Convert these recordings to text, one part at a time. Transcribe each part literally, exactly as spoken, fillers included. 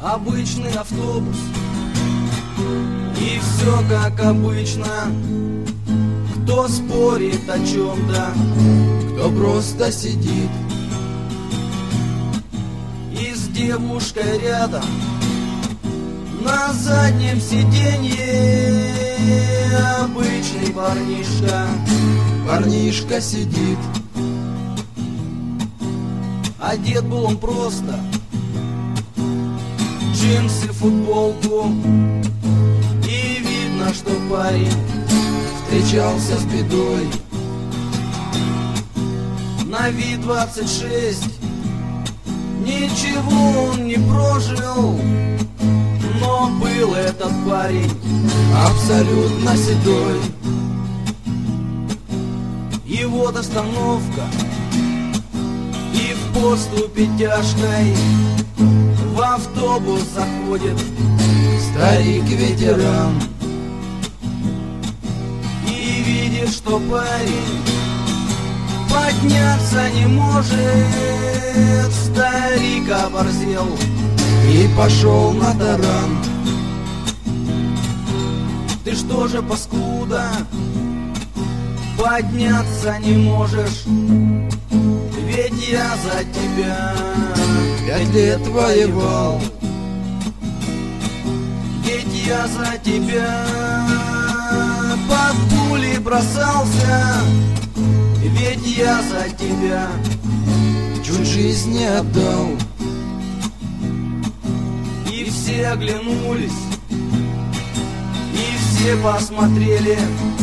Обычный автобус, и все как обычно. Кто спорит о чем-то, кто просто сидит, и с девушкой рядом на заднем сиденье обычный парнишка. Парнишка сидит. Одет был он просто, джинсы, футболку, и видно, что парень встречался с бедой. На вид двадцать шесть, ничего он не прожил, но был этот парень абсолютно седой. И вот остановка, и в поступе тяжкой в автобус заходит старик-ветеран. И видит, что парень подняться не может. Старик оборзел и пошел на таран. Ты что же, паскуда, подняться не можешь? Ведь я за тебя пять лет воевал. Ведь я за тебя под пули бросался. Ведь я за тебя чуть жизнь не отдал. И все оглянулись, и все посмотрели,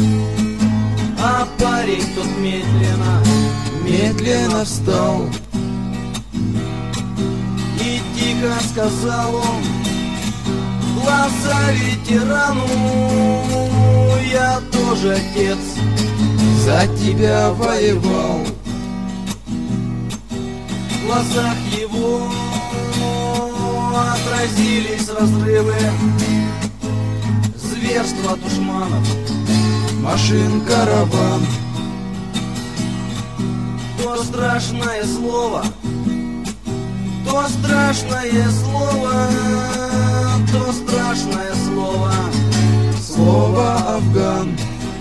а парень тот медленно, медленно встал. И тихо сказал он в глаза ветерану: я тоже, отец, за тебя воевал. В глазах его отразились разрывы, зверства душманов, машин, караван. То страшное слово, то страшное слово, то страшное слово, слово Афган.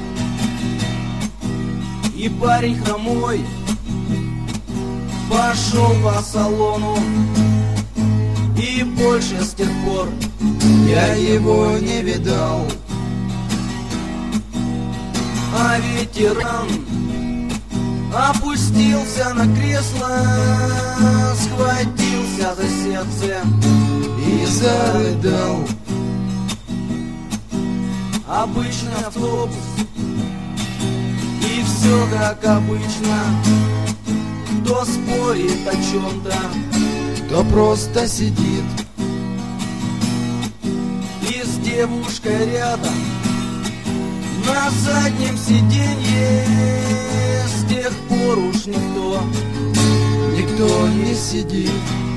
И парень хромой пошел по салону, и больше с тех пор я его не видал. А ветеран опустился на кресло, схватился за сердце и зарыдал. Обычный автобус, и все как обычно. Кто спорит о чем-то, кто просто сидит, и с девушкой рядом на заднем сиденье. С тех пор уж никто никто не сидит.